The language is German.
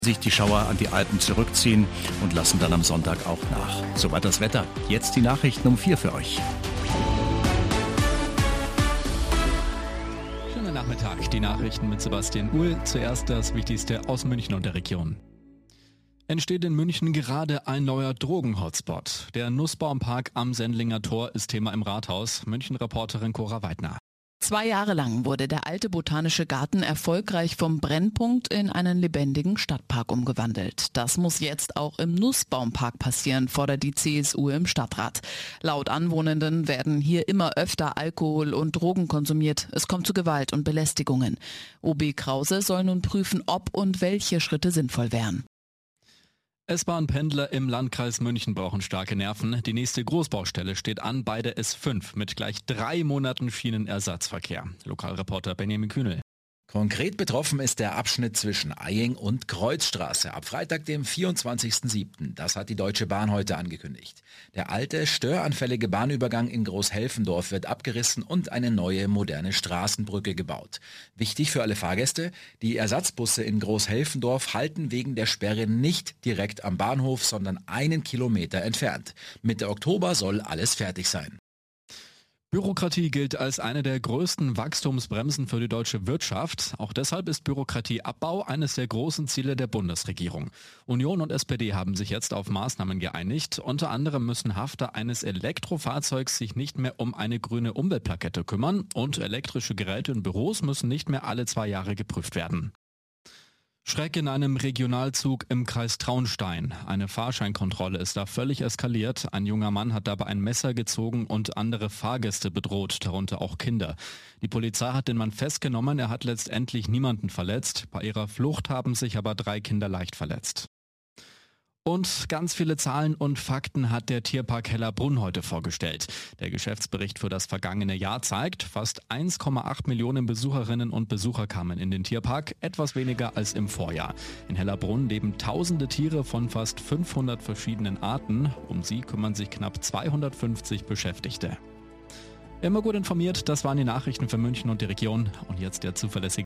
Sich die Schauer an die Alpen zurückziehen und lassen dann am Sonntag auch nach. Soweit das Wetter. Jetzt die Nachrichten um 4 für euch. Schönen Nachmittag. Die Nachrichten mit Sebastian Uhl. Zuerst das Wichtigste aus München und der Region. Entsteht in München gerade ein neuer Drogen-Hotspot. Der Nussbaumpark am Sendlinger Tor ist Thema im Rathaus. München-Reporterin Cora Weidner. 2 Jahre lang wurde der alte botanische Garten erfolgreich vom Brennpunkt in einen lebendigen Stadtpark umgewandelt. Das muss jetzt auch im Nussbaumpark passieren, fordert die CSU im Stadtrat. Laut Anwohnenden werden hier immer öfter Alkohol und Drogen konsumiert. Es kommt zu Gewalt und Belästigungen. OB Krause soll nun prüfen, ob und welche Schritte sinnvoll wären. S-Bahn-Pendler im Landkreis München brauchen starke Nerven. Die nächste Großbaustelle steht an bei der S5 mit gleich 3 Monaten Schienenersatzverkehr. Lokalreporter Benjamin Kühnel. Konkret betroffen ist der Abschnitt zwischen Eying und Kreuzstraße ab Freitag, dem 24.07. Das hat die Deutsche Bahn heute angekündigt. Der alte, störanfällige Bahnübergang in Großhelfendorf wird abgerissen und eine neue, moderne Straßenbrücke gebaut. Wichtig für alle Fahrgäste, die Ersatzbusse in Großhelfendorf halten wegen der Sperre nicht direkt am Bahnhof, sondern 1 Kilometer entfernt. Mitte Oktober soll alles fertig sein. Bürokratie gilt als eine der größten Wachstumsbremsen für die deutsche Wirtschaft. Auch deshalb ist Bürokratieabbau eines der großen Ziele der Bundesregierung. Union und SPD haben sich jetzt auf Maßnahmen geeinigt. Unter anderem müssen Hafter eines Elektrofahrzeugs sich nicht mehr um eine grüne Umweltplakette kümmern und elektrische Geräte in Büros müssen nicht mehr alle 2 Jahre geprüft werden. Schreck in einem Regionalzug im Kreis Traunstein. Eine Fahrscheinkontrolle ist da völlig eskaliert. Ein junger Mann hat dabei ein Messer gezogen und andere Fahrgäste bedroht, darunter auch Kinder. Die Polizei hat den Mann festgenommen, er hat letztendlich niemanden verletzt. Bei ihrer Flucht haben sich aber 3 Kinder leicht verletzt. Und ganz viele Zahlen und Fakten hat der Tierpark Hellerbrunn heute vorgestellt. Der Geschäftsbericht für das vergangene Jahr zeigt, fast 1,8 Millionen Besucherinnen und Besucher kamen in den Tierpark, etwas weniger als im Vorjahr. In Hellerbrunn leben tausende Tiere von fast 500 verschiedenen Arten. Um sie kümmern sich knapp 250 Beschäftigte. Immer gut informiert, das waren die Nachrichten für München und die Region. Und jetzt der zuverlässige